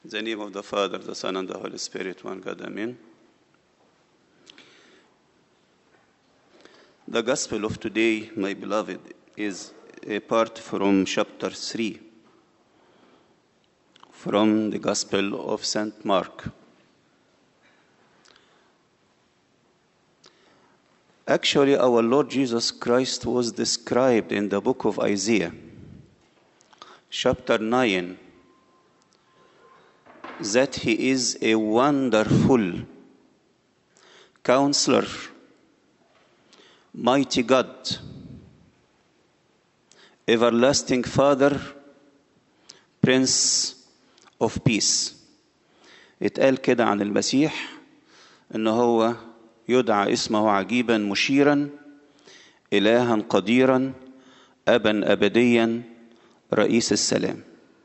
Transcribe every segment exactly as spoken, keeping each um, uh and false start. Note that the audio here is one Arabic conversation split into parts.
In the name of the Father, the Son, and the Holy Spirit, one God, Amen. The Gospel of today, my beloved, is a part from chapter three, from the Gospel of Saint Mark. Actually, our Lord Jesus Christ was described in the book of Isaiah, chapter nine, that he is a wonderful counselor, mighty God, everlasting Father, Prince of Peace. اتقال كده عن المسيح إنه هو يدعى اسمه عجيبا مشيرا إلها قديرا أبا أبديا رئيس السلام.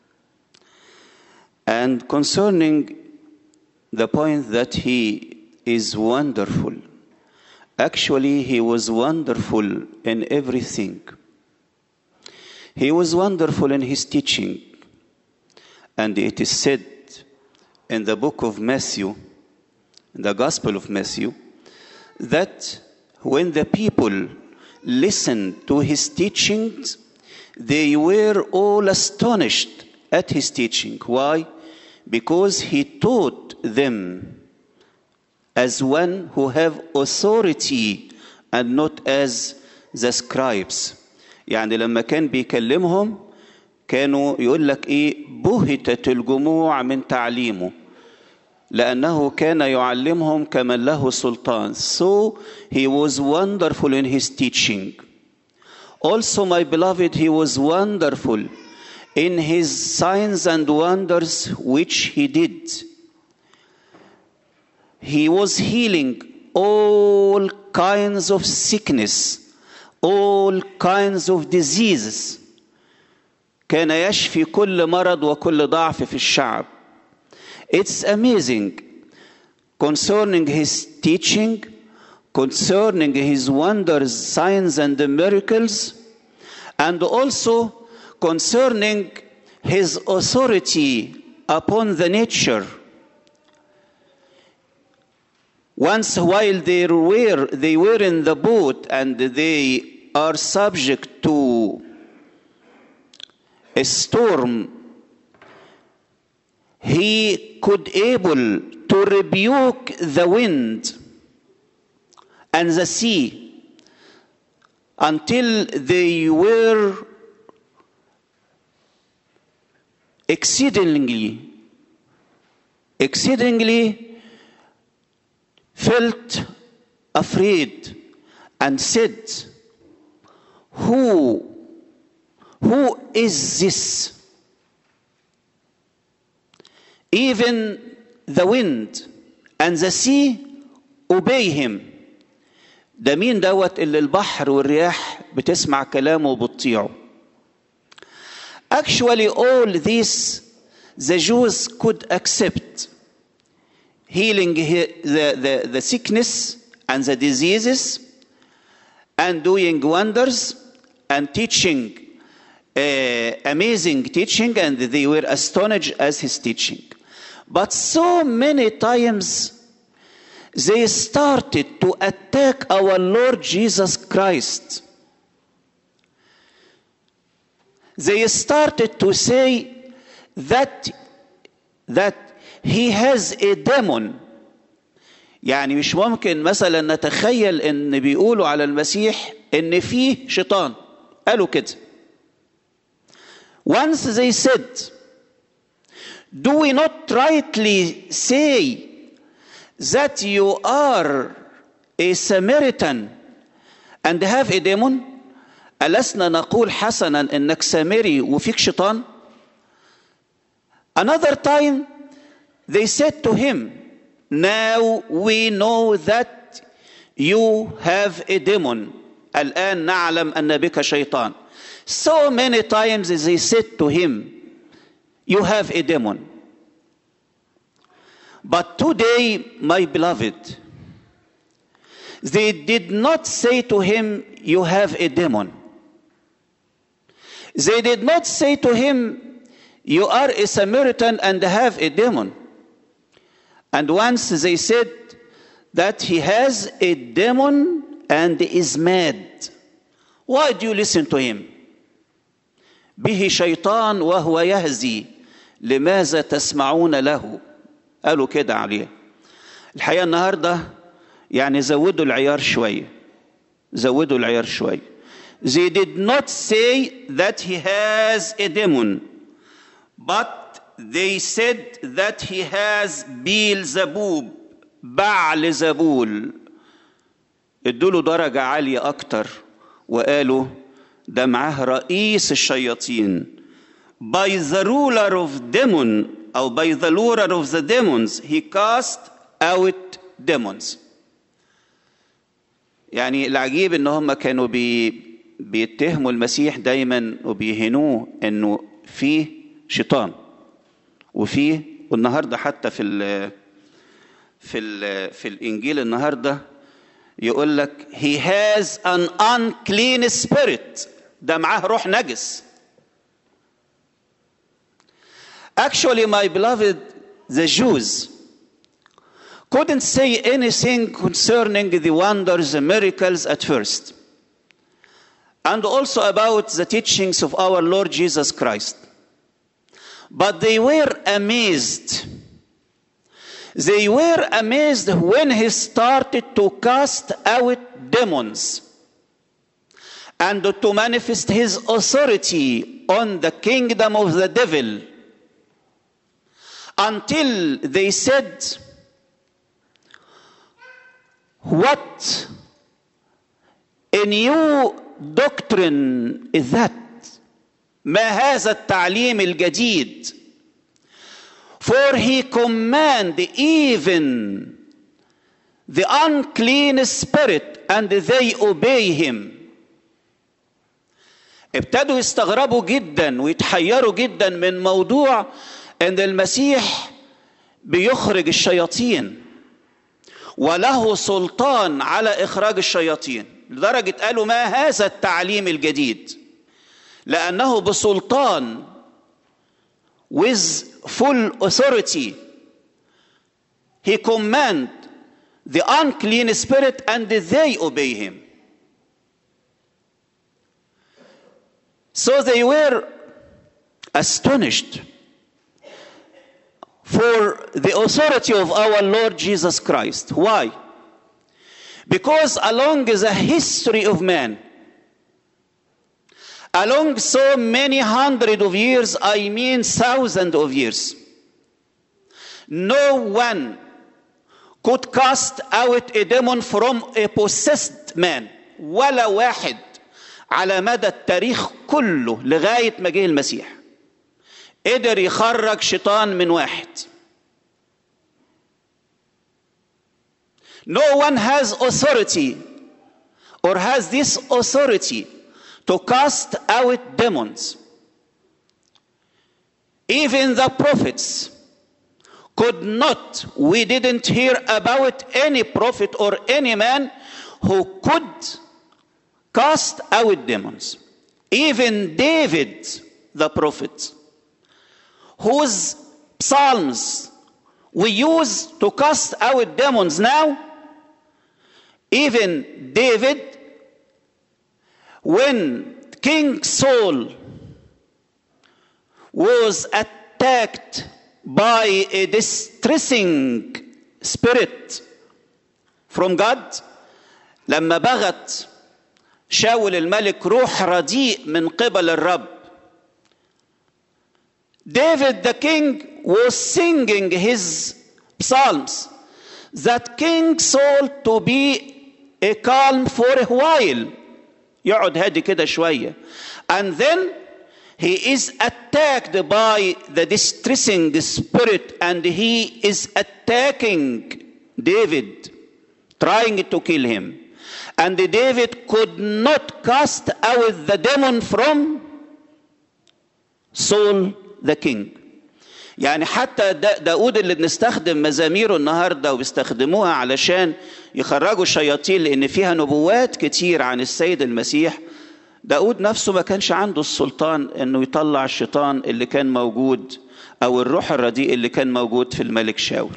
And concerning the point that he is wonderful, actually he was wonderful in everything. He was wonderful in his teaching. And it is said in the book of Matthew, in the Gospel of Matthew, that when the people listened to his teachings, they were all astonished at his teaching. Why? Because he taught them as one who have authority and not as the scribes. يعني لما كان بيكلمهم كانوا يقول لك ايه بهتت الجموع من تعليمه لأنه كان يعلمهم كمن له سلطان. So he was wonderful in his teaching. Also, my beloved, he was wonderful in his signs and wonders which he did. He was healing all kinds of sickness, all kinds of diseases. كان يشفي كل مرض وكل ضعف في الشعب. It's amazing concerning his teaching, concerning his wonders, signs, and the miracles, and also concerning his authority upon the nature. Once while they were, they were in the boat and they are subject to a storm, he could able to rebuke the wind and the sea until they were exceedingly, exceedingly felt afraid and said, who, who is this? Even the wind and the sea obey him. ده مين دوت اللي البحر والرياح بتسمع كلامه وبتطيعه. Actually, all this the Jews could accept. Healing the, the, the sickness and the diseases and doing wonders and teaching uh, amazing teaching, and they were astonished as his teaching. But so many times they started to attack our Lord Jesus Christ. They started to say that that he has a demon. يعني مش ممكن مثلا نتخيل ان بيقولوا على المسيح ان فيه شيطان. قالوا كده. Once they said, do we not rightly say that you are a Samaritan and have a demon? ألسنا نقول حسنا انك سامري وفيك شيطان? Another time they said to him, now we know that you have a demon. الآن نعلم أن بك شيطان. So many times they said to him, you have a demon. But today, my beloved, they did not say to him, you have a demon. They did not say to him, you are a Samaritan and have a demon. And once they said that he has a demon and is mad. Why do you listen to him? به شيطان وهو يهزي لماذا تسمعون له؟ قالوا كده عليه. الحقيقة النهاردة يعني زودوا العيار شوية. زودوا العيار شوية. They did not say that he has a demon, but they said that he has Beelzebub, بعل زبول. ادوا له درجة عالية أكتر وقالوا ده معاه رئيس الشياطين. By the ruler of demon أو by the ruler of the demons he cast out demons. يعني العجيب ان هم كانوا بي بيتهموا المسيح دايما وبيهنوه انه فيه شيطان وفيه. والنهارده حتى في ال في ال في الانجيل النهارده يقول لك he has an unclean spirit. ده معاه روح نجس. Actually, my beloved, the Jews couldn't say anything concerning the wonders, the miracles at first, and also about the teachings of our Lord Jesus Christ. But they were amazed. They were amazed when he started to cast out demons and to manifest his authority on the kingdom of the devil, until they said, what a new doctrine is that? ما هذا التعليم الجديد? For he command even the unclean spirit and they obey him. ابتدوا يستغربوا جدا ويتحيروا جدا من موضوع ان المسيح بيخرج الشياطين وله سلطان على اخراج الشياطين، لدرجة قالوا ما هذا التعليم الجديد، لانه بسلطان with full authority he command the unclean spirit and they obey him. So they were astonished for the authority of our Lord Jesus Christ. Why? Because along the history of man, along so many hundred of years, I mean thousands of years, no one could cast out a demon from a possessed man. ولا واحد على مدى التاريخ كله لغاية ما جه المسيح قدر يخرج شيطان من واحد. No one has authority or has this authority to cast out demons. Even the prophets could not, we didn't hear about any prophet or any man who could cast out demons. Even David, the prophet, whose psalms we use to cast out demons now, even David, when King Saul was attacked by a distressing spirit from God, لما بغت شاول الملك روح رديء من قبل الرب, David the king was singing his psalms that King Saul to be a calm for a while, يقعد هادي كده شوية, and then he is attacked by the distressing spirit and he is attacking David, trying to kill him. And David could not cast out the demon from Saul the king. يعني حتى داود اللي بنستخدم مزاميره النهارده وبيستخدموها علشان يخرجوا الشياطين لان فيها نبوات كتير عن السيد المسيح, داود نفسه ما كانش عنده السلطان انه يطلع الشيطان اللي كان موجود او الروح الرديء اللي كان موجود في الملك شاول.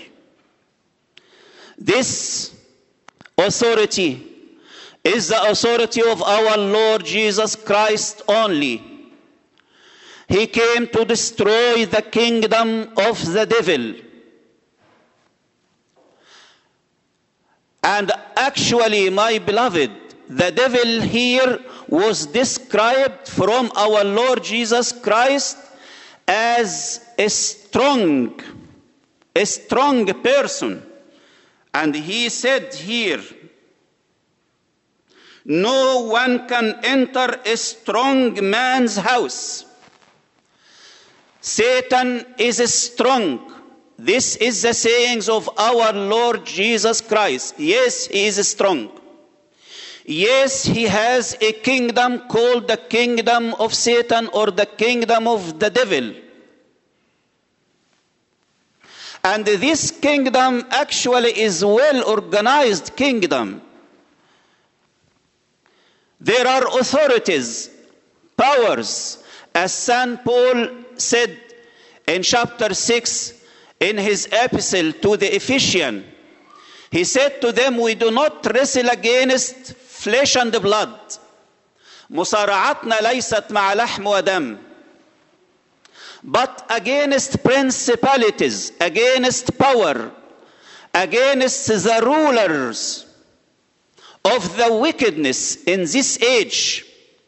This authority is the authority of our Lord Jesus Christ only. He came to destroy the kingdom of the devil. And actually, my beloved, the devil here was described from our Lord Jesus Christ as a strong, a strong person. And he said here, no one can enter a strong man's house. Satan is strong. This is the sayings of our Lord Jesus Christ. Yes, he is strong. Yes, he has a kingdom called the kingdom of Satan or the kingdom of the devil. And this kingdom actually is a well-organized kingdom. There are authorities, powers, as Saint Paul said in chapter six in his epistle to the Ephesians. He said to them, we do not wrestle against flesh and blood. مصارعتنا ليست مع لحم ودم. But against principalities, against power, against the rulers of the wickedness in this age.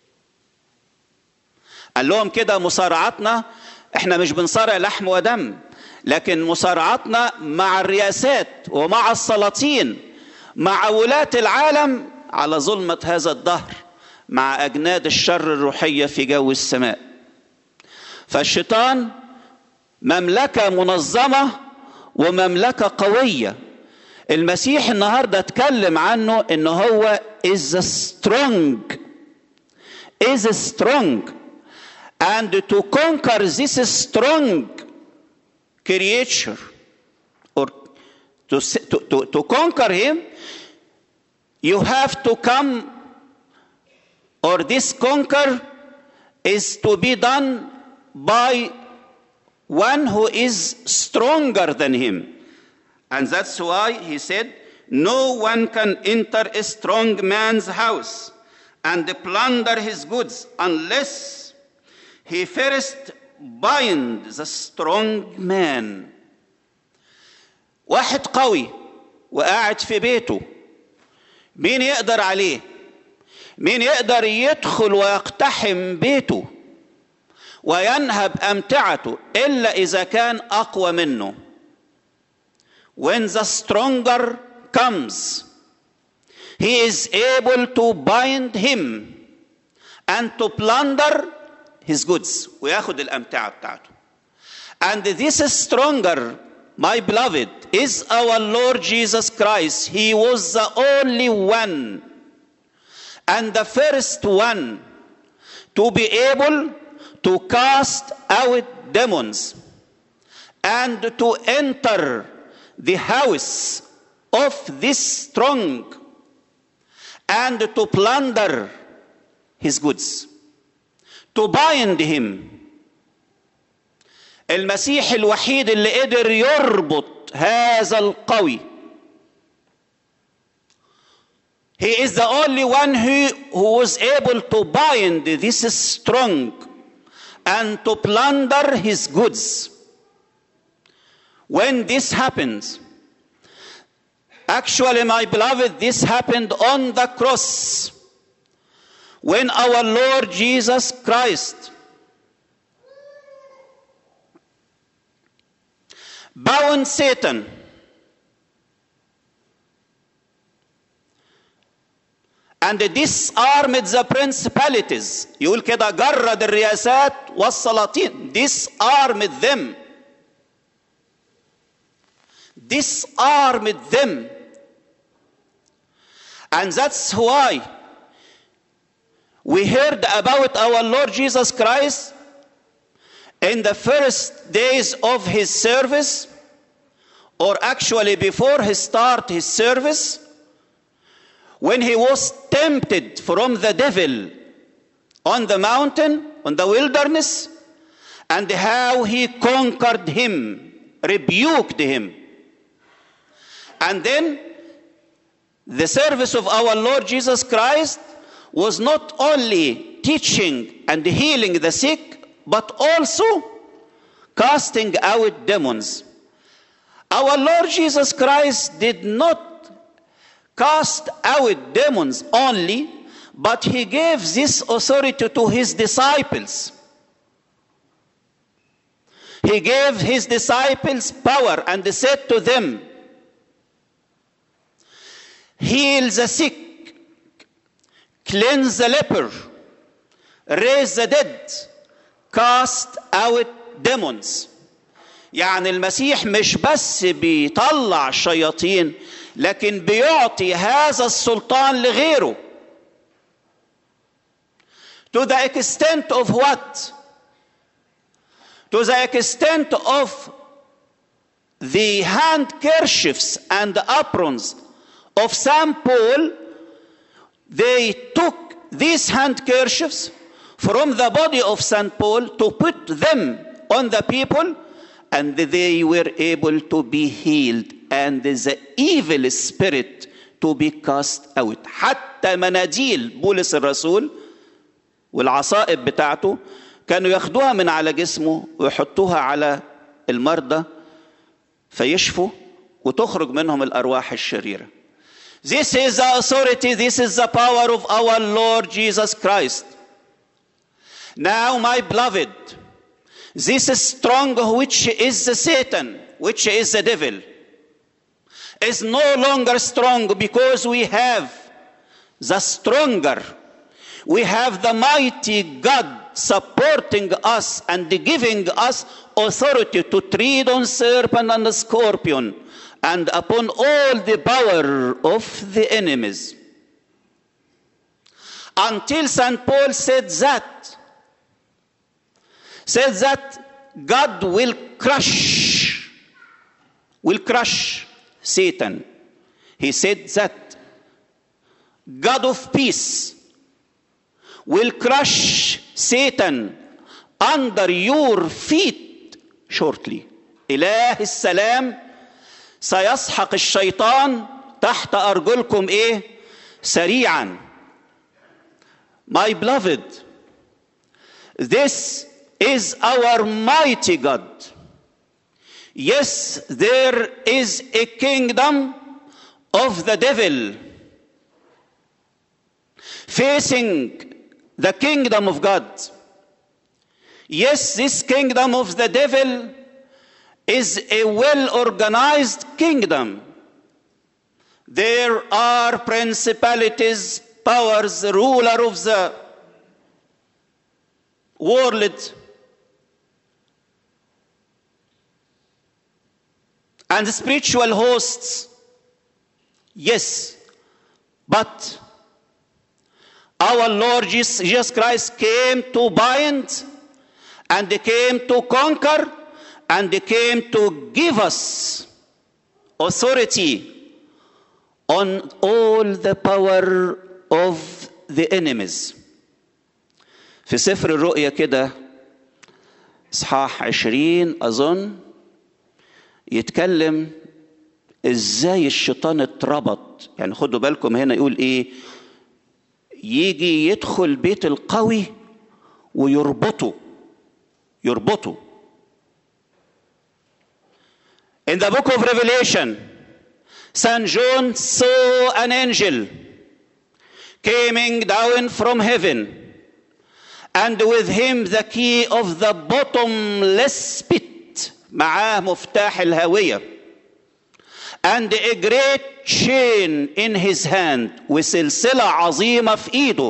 قال لهم كده مصارعتنا احنا مش بنصارع لحم ودم، لكن مصارعتنا مع الرياسات ومع السلاطين، مع ولاة العالم على ظلمة هذا الدهر، مع أجناد الشر الروحية في جو السماء. فالشيطان مملكة منظمة ومملكة قوية. المسيح النهاردة اتكلم عنه إنه هو is strong, is strong, and to conquer this strong creature, or to, to, to, to conquer him, you have to come, or this conquer is to be done by one who is stronger than him. And that's why he said, no one can enter a strong man's house and plunder his goods unless he first bind the strong man. واحد قوي وقاعد في بيته، مين يقدر عليه؟ مين يقدر يدخل ويقتحم بيته وينهب أمتعته إلا إذا كان أقوى منه. When the stronger comes, he is able to bind him and to plunder his goods وياخد الأمتعة بتاعته. And this is stronger, my beloved, is our Lord Jesus Christ. He was the only one and the first one to be able to cast out demons and to enter the house of this strong and to plunder his goods, to bind him. المسيح الوحيد اللي قدر يربط هذا القوي. He is the only one who, who was able to bind this strong and to plunder his goods. When this happens, actually, my beloved, this happened on the cross. When our Lord Jesus Christ bound Satan and disarmed the principalities. يقول كده جرد الرياسات والسلاطين. Disarmed them. Disarmed them. And that's why we heard about our Lord Jesus Christ in the first days of his service, or actually before he started his service, when he was tempted from the devil on the mountain, on the wilderness, and how he conquered him, rebuked him. And then the service of our Lord Jesus Christ was not only teaching and healing the sick, but also casting out demons. Our Lord Jesus Christ did not cast out demons only, but he gave this authority to his disciples. He gave his disciples power and said to them, heal the sick, cleanse the leper, raise the dead, cast out demons. يعني المسيح مش بس بيطلع الشياطين، لكن بيعطي هذا السلطان لغيره. To the extent of what? To the extent of the handkerchiefs and aprons of Saint Paul. They took these handkerchiefs from the body of Saint Paul to put them on the people, and they were able to be healed and the evil spirit to be cast out. حتى مناديل بولس الرسول والعصائب بتاعته كانوا ياخدوها من على جسمه ويحطوها على المرضى فيشفوا وتخرج منهم الأرواح الشريرة. This is the authority, this is the power of our Lord Jesus Christ. Now, my beloved, this strong which is the Satan, which is the devil, is no longer strong because we have the stronger. We have the mighty God supporting us and giving us authority to tread on serpent and scorpion and upon all the power of the enemies. Until Saint Paul said that, said that God will crush, will crush Satan. He said that God of peace will crush Satan under your feet shortly. إله السلام سيسحق الشيطان تحت أرجلكم إيه؟ سريعا. My beloved, this is our mighty God. Yes, there is a kingdom of the devil facing the kingdom of God. Yes, this kingdom of the devil is a well-organized kingdom. There are principalities, powers, ruler of the world, and spiritual hosts. Yes, but our Lord Jesus Christ came to bind and came to conquer and came to give us authority on all the power of the enemies. في سفر الرؤيا كده إصحاح عشرين أظن يتكلم إزاي الشيطان اتربط. يعني خدوا بالكم هنا يقول إيه؟ يجي يدخل بيت القوي ويربطه يربطه. In the book of Revelation, Saint John saw an angel coming down from heaven, and with him the key of the bottomless pit, معاه مفتاح الهاوية, and a great chain in his hand, وسلسلة عظيمة في إيده.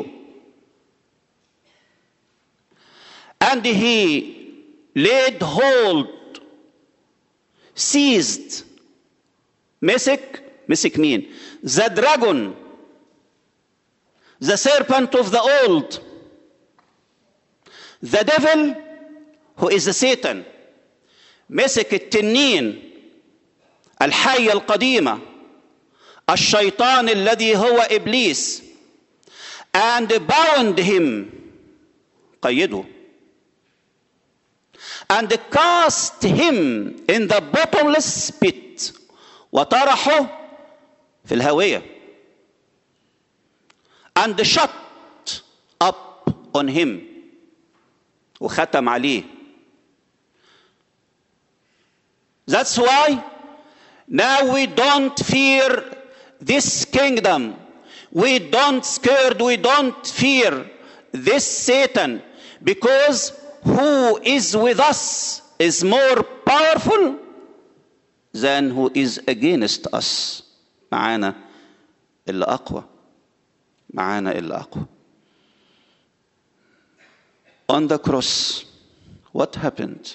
And he laid hold, seized, مسك مسك مين؟ the dragon, the serpent of the old, the devil who is the Satan. مسك التنين الحية القديمة الشيطان الذي هو إبليس, and bound him قيده. and cast him in the bottomless pit. وطرحه في الهاوية. and shut up on him. وختم عليه. That's why now we don't fear this kingdom. We don't scared, we don't fear this Satan, because who is with us is more powerful than who is against us. معانا اللي أقوى. معانا اللي أقوى. On the cross, what happened?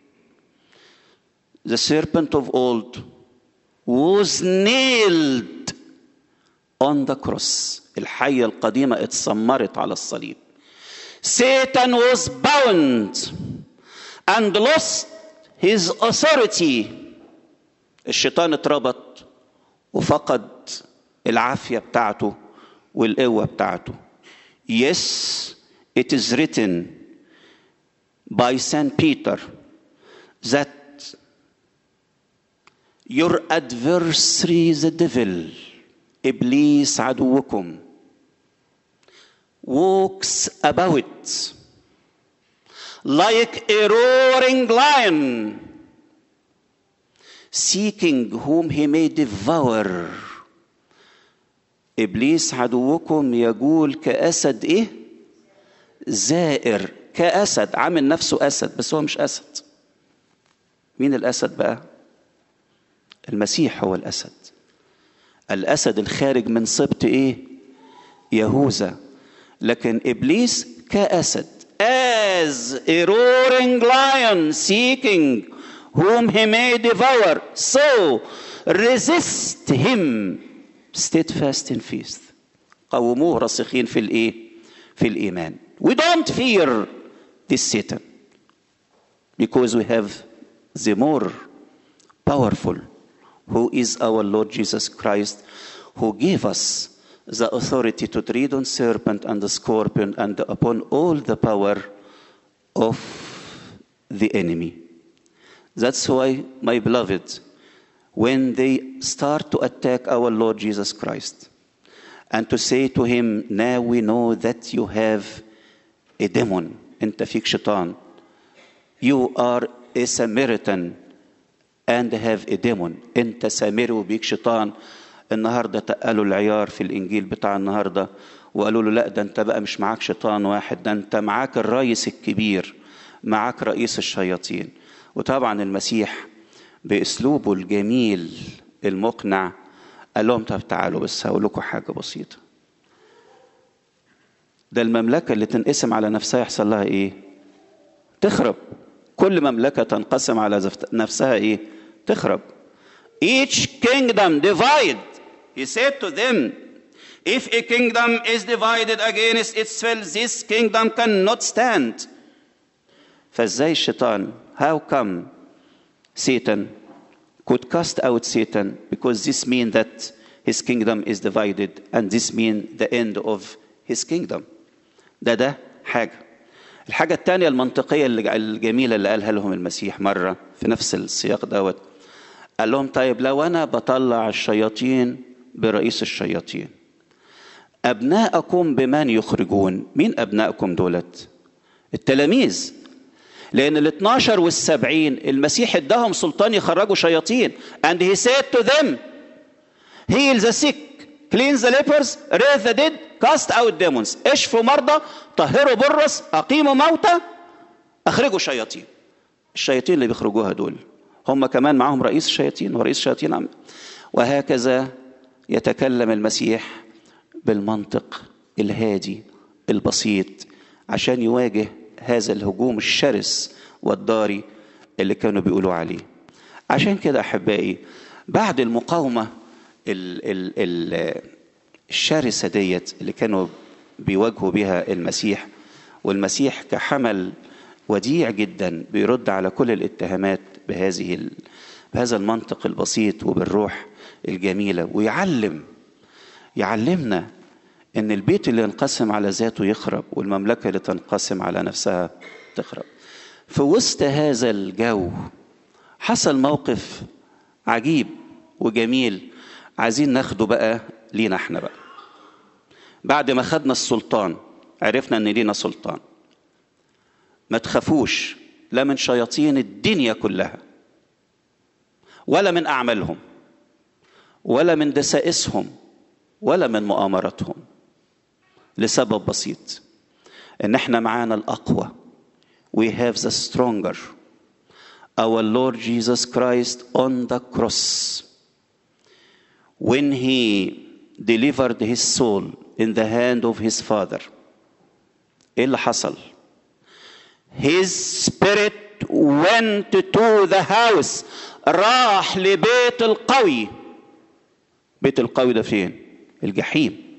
The serpent of old was nailed on the cross. الحية القديمة اتسمرت على الصليب. Satan was bound and lost his authority. الشيطان اتربط وفقد العافية بتاعته والقوة بتاعته. Yes, it is written by Saint Peter that your adversary the devil, إبليس عدوكم, walks about like a roaring lion, seeking whom he may devour. إبليس عدوكم يقول كأسد إيه؟ زائر. كأسد، عامل نفسه أسد بس هو مش أسد. مين الأسد بقى؟ المسيح هو الأسد. الأسد الخارج من سبط إيه؟ يهوذا. لكن إبليس كأسد. As a roaring lion seeking whom he may devour, so resist him steadfast in faith. قوموه راسخين في الإيه؟ في الإيمان. We don't fear this Satan because we have the more powerful, who is our Lord Jesus Christ, who gave us the authority to tread on serpent and the scorpion and upon all the power of the enemy. That's why, my beloved, when they start to attack our Lord Jesus Christ and to say to him, now we know that you have a demon, انت فيك شيطان, you are a Samaritan and have a demon, انت سامري وبيك شيطان. النهارده تقالوا العيار في الانجيل بتاع النهارده وقالوا له لا ده انت بقى مش معاك شيطان واحد، ده انت معاك الرئيس الكبير، معاك رئيس الشياطين. وطبعا المسيح باسلوبه الجميل المقنع قال لهم طب تعالوا بس هقول لكم حاجه بسيطه. ده المملكه اللي تنقسم على نفسها يحصل لها ايه؟ تخرب. كل مملكه تنقسم على نفسها ايه؟ تخرب. Each kingdom divide. He said to them, if a kingdom is divided against itself, this kingdom cannot stand. فازاي الشيطان, how come Satan could cast out Satan? Because this means that his kingdom is divided and this means the end of his kingdom. ده ده حاجة. الحاجة الثانية المنطقية الجميلة اللي قالها لهم المسيح مرة في نفس السياق دوت، قال لهم طيب لو أنا بطلع الشياطين برئيس الشياطين، أبناءكم بمن يخرجون؟ مين أبناءكم دولت؟ التلاميذ. لأن الاثناشر والسبعين المسيح ادهم سلطان يخرجوا شياطين. And he said to them, heal the sick, cleanse the lepers, raise the dead, cast out demons. اشفوا مرضى، طهروا برص، أقيموا موتى، أخرجوا شياطين. الشياطين اللي بيخرجوها دول هم كمان معهم رئيس الشياطين ورئيس الشياطين عم. وهكذا يتكلم المسيح بالمنطق الهادي البسيط عشان يواجه هذا الهجوم الشرس والضاري اللي كانوا بيقولوا عليه. عشان كده أحبائي بعد المقاومة ال ال ال الشرسة ديت اللي كانوا بيواجهوا بها المسيح، والمسيح كحمل وديع جدا بيرد على كل الاتهامات بهذه بهذا المنطق البسيط وبالروح الجميلة، ويعلم يعلمنا إن البيت اللي ينقسم على ذاته يخرب، والمملكة اللي تنقسم على نفسها تخرب. في وسط هذا الجو حصل موقف عجيب وجميل عايزين ناخده بقى لينا احنا بقى. بعد ما خدنا السلطان، عرفنا ان لينا سلطان. ما تخافوش لا من شياطين الدنيا كلها، ولا من أعمالهم، ولا من دسائسهم، ولا من مؤامراتهم، لسبب بسيط، ان احنا معانا الأقوى. We have the stronger, our Lord Jesus Christ on the cross. When he delivered his soul in the hand of his father, ايه اللي حصل؟ His spirit went to the house. راح لبيت القوي. بيت القوي ده فين؟ الجحيم.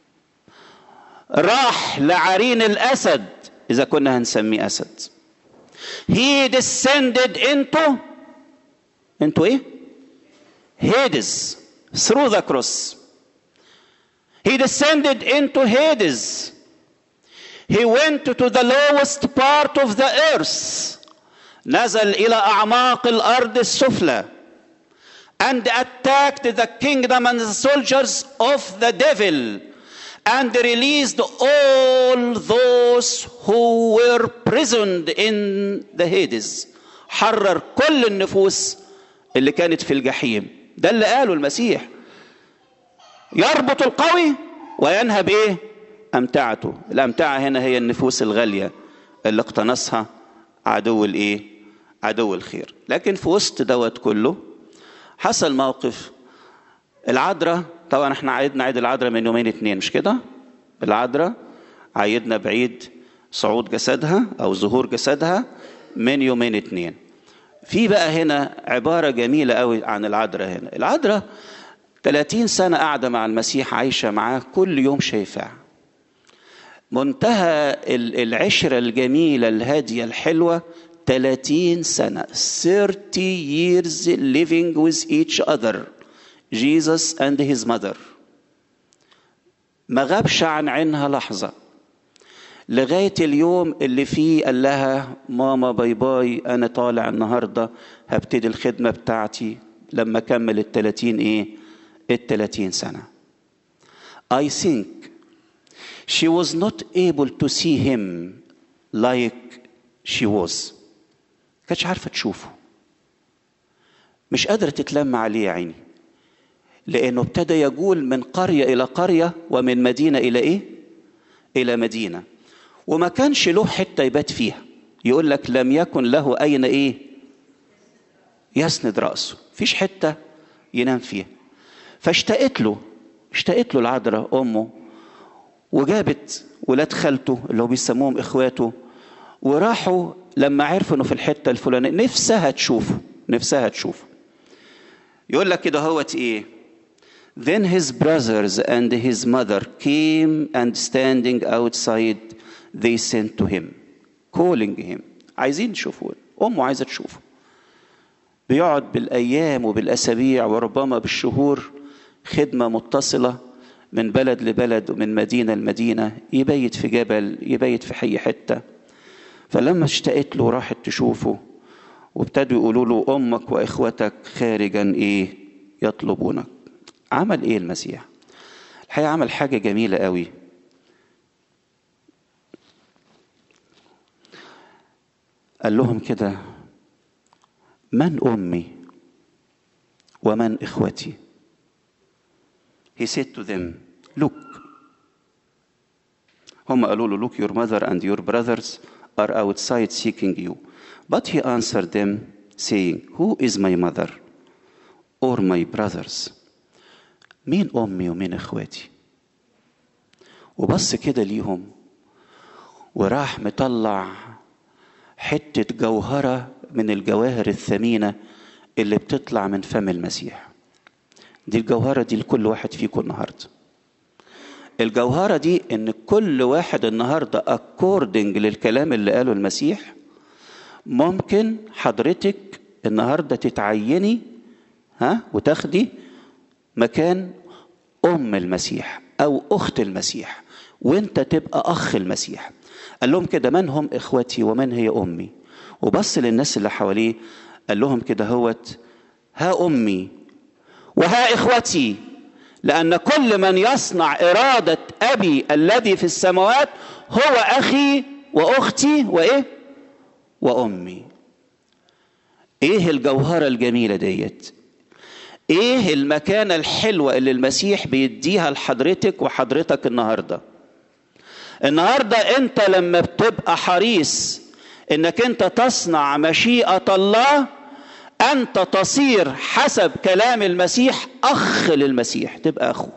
راح لعرين الأسد، إذا كنا هنسميه أسد. He descended into into إيه؟ Hades through the cross. He descended into Hades. He went to the lowest part of the earth. نزل إلى أعماق الأرض السفلى. And attacked the kingdom and the soldiers of the devil. And released all those who were prisoned in the Hades. حرر كل النفوس اللي كانت في الجحيم. ده اللي قاله المسيح. يربط القوي وينهب ايه؟ أمتعته. الأمتعة هنا هي النفوس الغالية اللي اقتنصها عدو الايه؟ عدو الخير. لكن في وسط دوت كله حصل موقف. العذراء، طبعا احنا عيدنا عيد العذراء من يومين اتنين، مش كده؟ العذراء عيدنا بعيد صعود جسدها او ظهور جسدها من يومين اتنين. في بقى هنا عبارة جميلة قوي عن العذراء. هنا العذراء ثلاثين سنة قاعدة مع المسيح، عايشة معاه، كل يوم شايفاه. منتهى العشرة الجميلة الهادية الحلوة. ثلاثين سنة thirty years living with each other, Jesus and his mother. ما غابش عن عينها لحظة لغاية اليوم اللي فيه قال لها ماما باي باي، أنا طالع النهاردة هبتدي الخدمة بتاعتي لما كمل الثلاثين إيه؟ الثلاثين سنة. I think she was not able to see him like she was. كانتش عارفة تشوفه، مش قادرة تتلم عليه يا عيني، لأنه ابتدى يجول من قرية إلى قرية ومن مدينة إلى إيه؟ إلى مدينة، وما كانش له حتة يبات فيها. يقول لك لم يكن له أين إيه؟ يسند رأسه، فيش حتة ينام فيها. فاشتقت له اشتقت له العذراء أمه، وجابت ولاد خالته اللي هو بيسموهم إخواته، وراحوا لما عرفوا انه في الحته الفلانيه نفسها تشوفه نفسها تشوفه. يقول لك كده هوت ايه؟ Then his brothers and his mother came and standing outside they sent to him calling him. عايزين يشوفوه، امه عايزه تشوفه. بيقعد بالايام وبالاسابيع وربما بالشهور خدمه متصله من بلد لبلد ومن مدينه لمدينه، يبيت في جبل، يبيت في حي حته. فلما اشتقت له راحت تشوفه، وابتدوا يقولوا له امك واخوتك خارجا ايه؟ يطلبونك. عمل ايه المسيح؟ الحقيقه عمل حاجه جميله قوي. قال لهم كده من امي ومن اخوتي؟ He said to them, look. هم قالوا له look, your mother and your brothers are outside seeking you. But he answered them saying, who is my mother or my brothers? مين أمي ومين إخواتي؟ وبص كده ليهم وراح مطلع حتة جوهرة من الجواهر الثمينة اللي بتطلع من فم المسيح. دي الجوهرة دي لكل واحد فيكم النهاردة. الجوهرة دي ان كل واحد النهاردة according للكلام اللي قاله المسيح ممكن حضرتك النهاردة تتعيني ها وتاخدي مكان أم المسيح أو أخت المسيح، وانت تبقى أخ المسيح. قال لهم كده: من هم إخوتي ومن هي أمي؟ وبص للناس اللي حواليه قال لهم كده: هوت ها أمي وها إخوتي، لأن كل من يصنع إرادة أبي الذي في السماوات هو أخي وأختي وإيه وأمي. إيه الجوهرة الجميلة ديت؟ إيه المكانة الحلوة اللي المسيح بيديها لحضرتك وحضرتك النهاردة؟ النهاردة أنت لما بتبقى حريص إنك أنت تصنع مشيئة الله، أنت تصير حسب كلام المسيح أخ للمسيح، تبقى أخوه.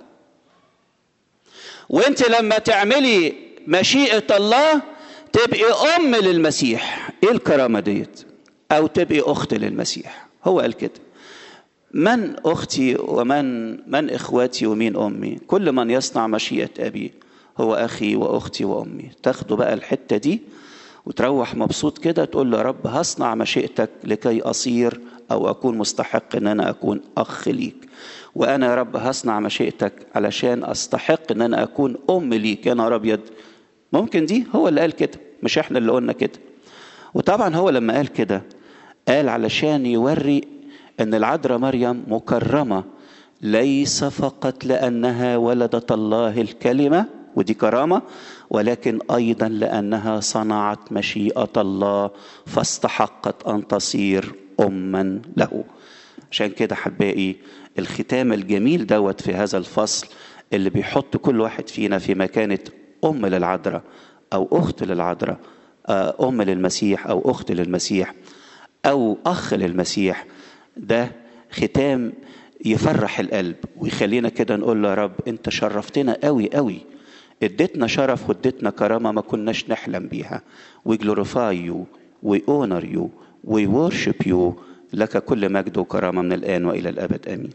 وأنت لما تعملي مشيئة الله تبقي أم للمسيح. إيه الكرامة ديت؟ أو تبقي أخت للمسيح. هو قال كده: من أختي ومن من إخواتي ومين أمي؟ كل من يصنع مشيئة أبي هو أخي وأختي وأمي. تاخدوا بقى الحتة دي وتروح مبسوط كده، تقول له: يا رب هصنع مشيئتك لكي أصير أو أكون مستحق أن أنا أكون أخ ليك، وأنا يا رب هصنع مشيئتك علشان أستحق أن أنا أكون أم ليك. يا نهار أبيض! ممكن دي؟ هو اللي قال كده، مش إحنا اللي قلنا كده. وطبعا هو لما قال كده قال علشان يوري أن العذراء مريم مكرمة، ليس فقط لأنها ولدت الله الكلمة ودي كرامة، ولكن أيضا لأنها صنعت مشيئة الله فاستحقت أن تصير أما له. عشان كده حبائي الختام الجميل دوت في هذا الفصل اللي بيحط كل واحد فينا في مكانة أم للعذراء أو أخت للعذراء، أم للمسيح أو أخت للمسيح أو أخ للمسيح، ده ختام يفرح القلب ويخلينا كده نقول له: يا رب أنت شرفتنا قوي قوي، اديتنا شرف واديتنا كرامة ما كناش نحلم بيها. we glorify you, we honor you, we worship you. لك كل مجد وكرامة من الآن وإلى الأبد آمين.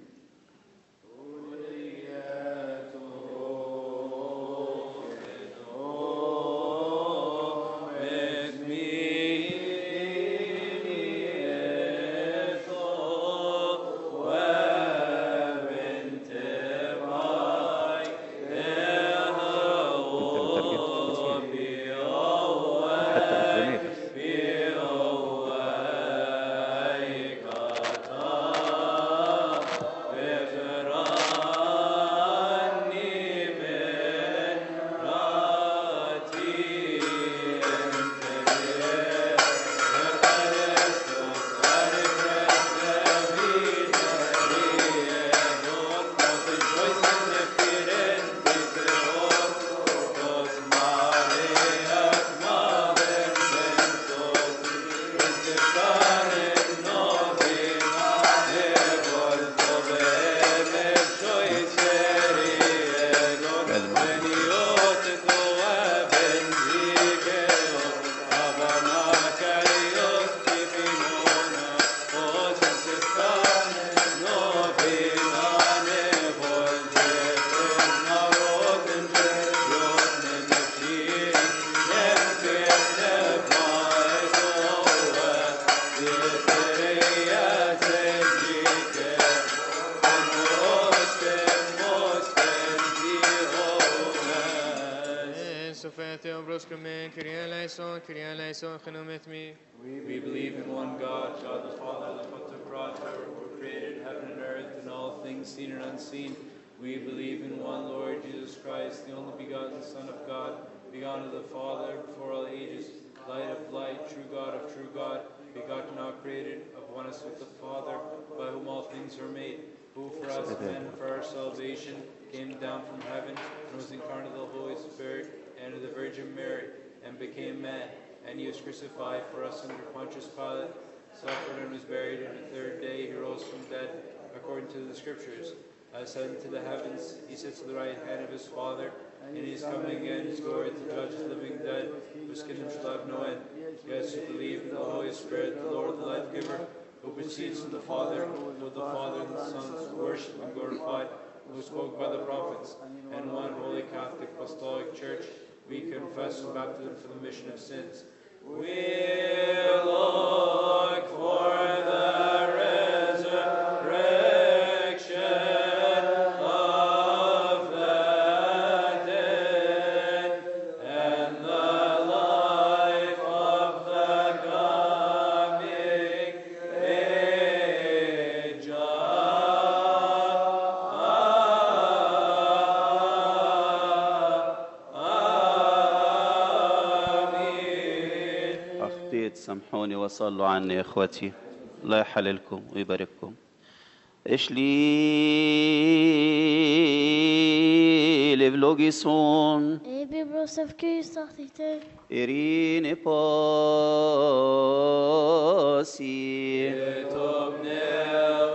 We believe in one God, God the Father, the Pantocrator, who created heaven and earth and all things seen and unseen. We believe in one Lord Jesus Christ, the only begotten Son of God, begotten of the Father before all ages, light of light, true God of true God, begotten, not created, of oneness with the Father, by whom all things are made, who for us men, for our salvation, came down from heaven, and was incarnate of the Holy Spirit, and of the Virgin Mary, and became man. And he was crucified for us under Pontius Pilate, suffered and was buried, and the third day he rose from dead, according to the Scriptures. Ascended to the heavens, he sits at the right hand of his Father, and he is coming again his glory to judge the living and dead, whose kingdom shall have no end. Yes, we believe in the Holy Spirit, the Lord, the life giver, who proceeds from the Father, who the Father and the Son is worshipped and glorified, who spoke by the prophets, and one holy Catholic Apostolic Church. We confess and baptism for the remission of sins. We look for the resurrection of the أخطيت سامحوني وصلوا عني يا إخوتي. الله يحللكم ويبارككم. Eshli levlogison Ebi brosavki sachtite. Irine pasi Et omne